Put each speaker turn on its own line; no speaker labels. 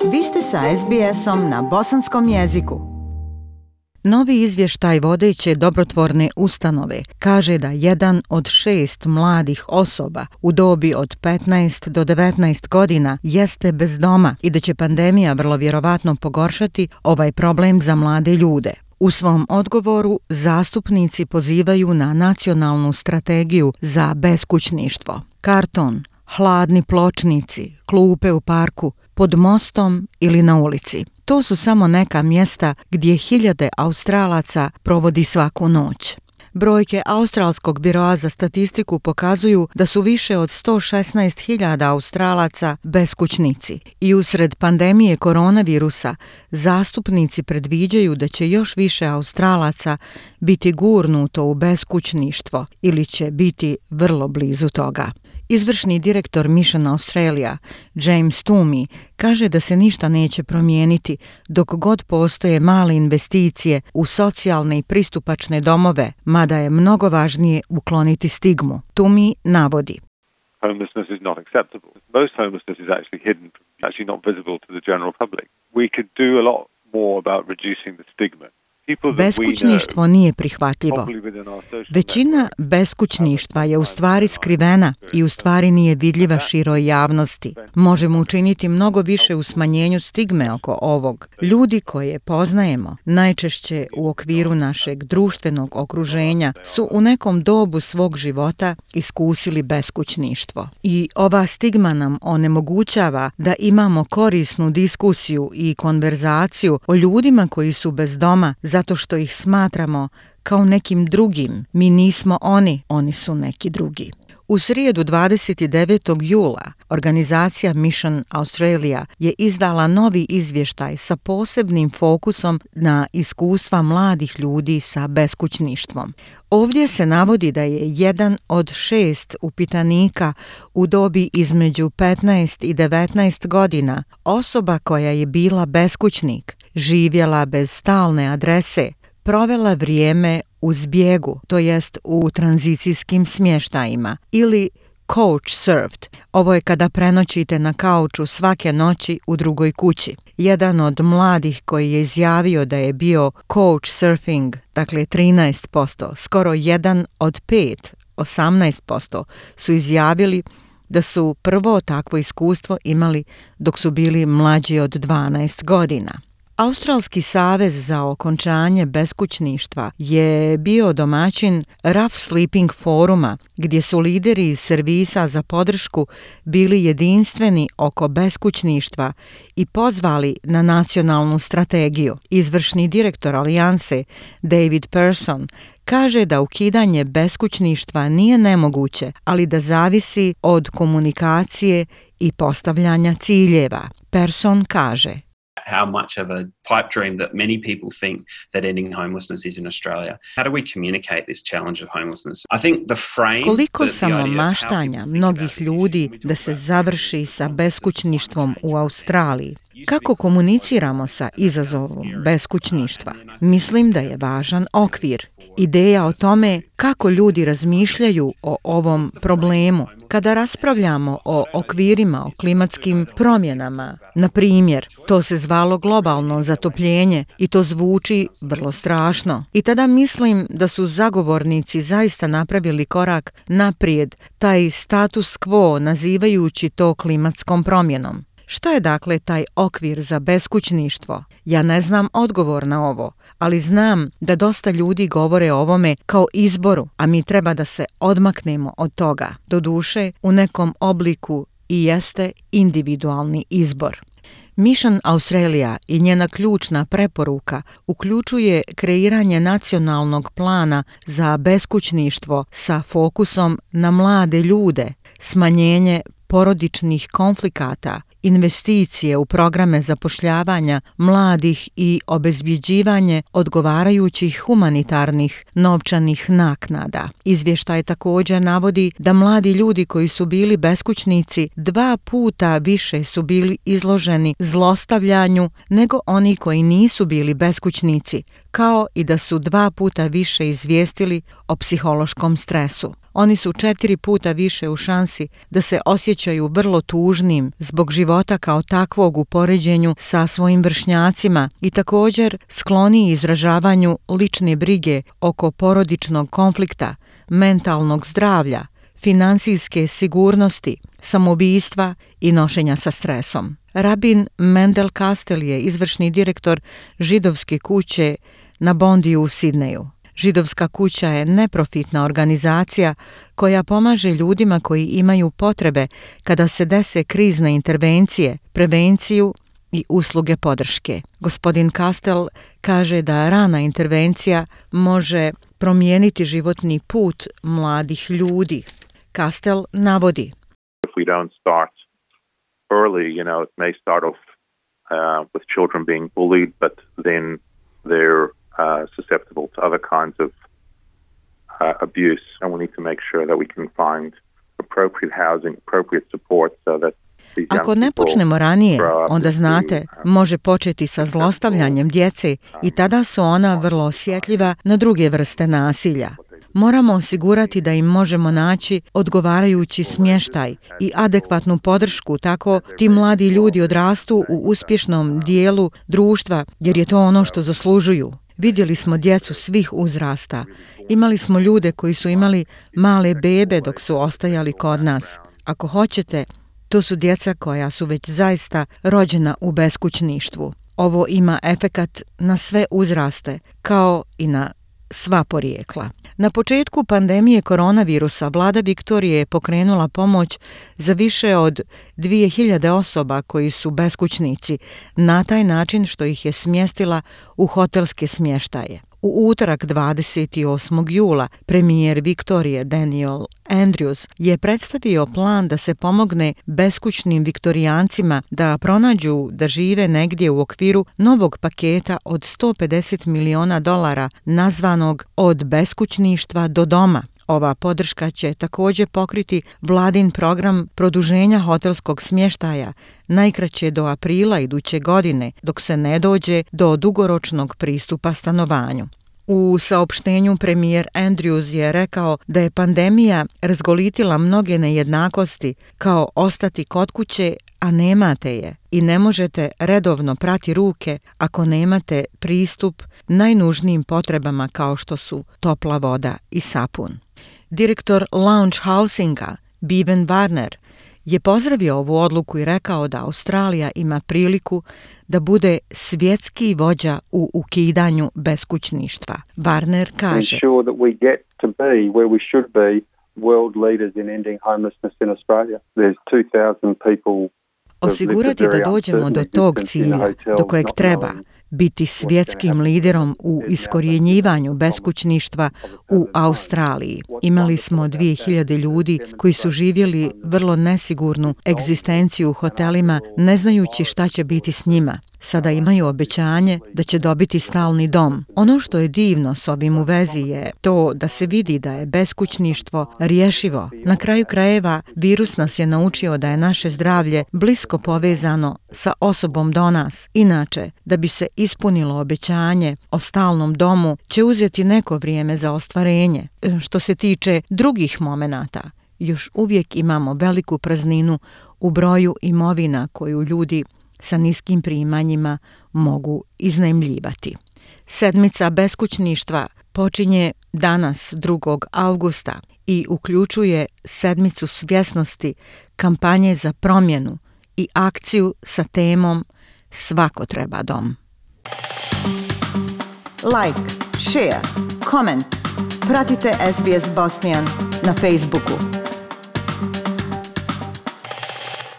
Vi ste sa SBS-om na bosanskom jeziku. Novi izvještaj vodeće dobrotvorne ustanove kaže da 1 od 6 mladih osoba u dobi od 15 do 19 godina jeste bez doma i da će pandemija vrlo vjerovatno pogoršati ovaj problem za mlade ljude. U svom odgovoru zastupnici pozivaju na nacionalnu strategiju za beskućništvo. Karton, hladni pločnici, klupe u parku, pod mostom ili na ulici. To su samo neka mjesta gdje hiljade Australaca provodi svaku noć. Brojke Australskog biroa za statistiku pokazuju da su više od 116.000 Australaca beskućnici i usred pandemije koronavirusa zastupnici predviđaju da će još više Australaca biti gurnuto u beskućništvo ili će biti vrlo blizu toga. Izvršni direktor Mission Australia, James Toomey, kaže da se ništa neće promijeniti dok god postoje male investicije u socijalne i pristupačne domove, mada je mnogo važnije ukloniti stigmu. Toomey navodi:
Homelessness is not acceptable. Most homelessness is actually hidden, actually not visible to the general public. We could do a lot more about reducing the stigma. Beskućništvo nije prihvatljivo. Većina beskućništva je u stvari skrivena i u stvari nije vidljiva široj javnosti. Možemo učiniti mnogo više u smanjenju stigme oko ovog. Ljudi koje poznajemo, najčešće u okviru našeg društvenog okruženja, su u nekom dobu svog života iskusili beskućništvo. I ova stigma nam onemogućava da imamo korisnu diskusiju i konverzaciju o ljudima koji su bez doma, zato što ih smatramo kao nekim drugim. Mi nismo oni su neki drugi. U srijedu 29. jula organizacija Mission Australia je izdala novi izvještaj sa posebnim fokusom na iskustva mladih ljudi sa beskućništvom. Ovdje se navodi da je 1 od 6 upitanika u dobi između 15 i 19 godina osoba koja je bila beskućnik, živjela bez stalne adrese, provela vrijeme u zbjegu, to jest u tranzicijskim smještajima, ili couch surfed. Ovo je kada prenoćite na kauču svake noći u drugoj kući. Jedan od mladih koji je izjavio da je bio couch surfing, dakle 13%, skoro 1 od 5, 18%, su izjavili da su prvo takvo iskustvo imali dok su bili mlađi od 12 godina. Australski savez za okončanje beskućništva je bio domaćin Rough Sleeping foruma, gdje su lideri iz servisa za podršku bili jedinstveni oko beskućništva i pozvali na nacionalnu strategiju. Izvršni direktor alijanse David Person kaže da ukidanje beskućništva nije nemoguće, ali da zavisi od komunikacije i postavljanja ciljeva. Person kaže:
how much of a pipe dream that many people think that ending homelessness is in Australia. How do we communicate this challenge of homelessness? I think the frame...
Koliko samo maštanja mnogih ljudi da se završi sa beskućništvom u Australiji. Kako komuniciramo sa izazovom beskućništva? Mislim da je važan okvir. Ideja o tome kako ljudi razmišljaju o ovom problemu. Kada raspravljamo o okvirima, o klimatskim promjenama, na primjer, to se zvalo globalno zatopljenje i to zvuči vrlo strašno. I tada mislim da su zagovornici zaista napravili korak naprijed, taj status quo nazivajući to klimatskom promjenom. Što je dakle taj okvir za beskućništvo? Ja ne znam odgovor na ovo, ali znam da dosta ljudi govore o ovome kao izboru, a mi treba da se odmaknemo od toga. Doduše, u nekom obliku i jeste individualni izbor. Mission Australia i njena ključna preporuka uključuje kreiranje nacionalnog plana za beskućništvo sa fokusom na mlade ljude, smanjenje porodičnih konflikata, investicije u programe zapošljavanja mladih i obezbjeđivanje odgovarajućih humanitarnih novčanih naknada. Izvještaj također navodi da mladi ljudi koji su bili beskućnici 2 puta više su bili izloženi zlostavljanju nego oni koji nisu bili beskućnici, kao i da su 2 puta više izvijestili o psihološkom stresu. Oni su 4 puta više u šansi da se osjećaju vrlo tužnim zbog života života kao takvog u poređenju sa svojim vršnjacima i također skloniji izražavanju lične brige oko porodičnog konflikta, mentalnog zdravlja, finansijske sigurnosti, samoubistva i nošenja sa stresom. Rabin Mendel Kastel je izvršni direktor židovske kuće na Bondiju u Sidneju. Židovska kuća je neprofitna organizacija koja pomaže ljudima koji imaju potrebe kada se dese krizne intervencije, prevenciju i usluge podrške. Gospodin Kastel kaže da rana intervencija može promijeniti životni put mladih ljudi. Kastel navodi:
If we don't start early, it may start off with children being bullied, but then they're susceptible to other kinds of abuse, and we need to make sure that we can find appropriate housing, appropriate support so that
ako ne počnemo ranije, onda znate, može početi sa zlostavljanjem djece i tada su ona vrlo osjetljiva na druge vrste nasilja. Moramo osigurati da im možemo naći odgovarajući smještaj i adekvatnu podršku, tako ti mladi ljudi odrastu u uspješnom dijelu društva, jer je to ono što zaslužuju. Vidjeli smo djecu svih uzrasta. Imali smo ljude koji su imali male bebe dok su ostajali kod nas. Ako hoćete, to su djeca koja su već zaista rođena u beskućništvu. Ovo ima efekat na sve uzraste, kao i na sva porijekla. Na početku pandemije koronavirusa vlada Viktorije je pokrenula pomoć za više od 2000 osoba koji su beskućnici na taj način što ih je smjestila u hotelske smještaje. U utorak 28. jula premijer Viktorije Daniel Andrews je predstavio plan da se pomogne beskućnim viktorijancima da pronađu da žive negdje u okviru novog paketa od $150 miliona nazvanog Od beskućništva do doma. Ova podrška će također pokriti vladin program produženja hotelskog smještaja najkraće do aprila iduće godine, dok se ne dođe do dugoročnog pristupa stanovanju. U saopštenju premijer Andrews je rekao da je pandemija razgolitila mnoge nejednakosti, kao ostati kod kuće, a nemate je, i ne možete redovno prati ruke ako nemate pristup najnužnijim potrebama kao što su topla voda i sapun. Direktor Lounge Housinga, Bevan Warner, je pozdravio ovu odluku i rekao da Australija ima priliku da bude svjetski vođa u ukidanju beskućništva. Warner kaže: osigurati da dođemo do tog cilja do kojeg treba, biti svjetskim liderom u iskorjenjivanju beskućništva u Australiji. Imali smo 2000 ljudi koji su živjeli vrlo nesigurnu egzistenciju u hotelima, ne znajući šta će biti s njima. Sada imaju obećanje da će dobiti stalni dom. Ono što je divno s ovim u vezi je to da se vidi da je beskućništvo rješivo. Na kraju krajeva, virus nas je naučio da je naše zdravlje blisko povezano sa osobom do nas. Inače, da bi se ispunilo obećanje o stalnom domu, će uzeti neko vrijeme za ostvarenje. Što se tiče drugih momenata, još uvijek imamo veliku prazninu u broju imovina koju ljudi sa niskim primanjima mogu iznajmljivati. Sedmica beskućništva počinje danas 2. avgusta i uključuje sedmicu svjesnosti, kampanje za promjenu i akciju sa temom Svako treba dom.
Like, share, comment. Pratite SBS Bosnian na Facebooku.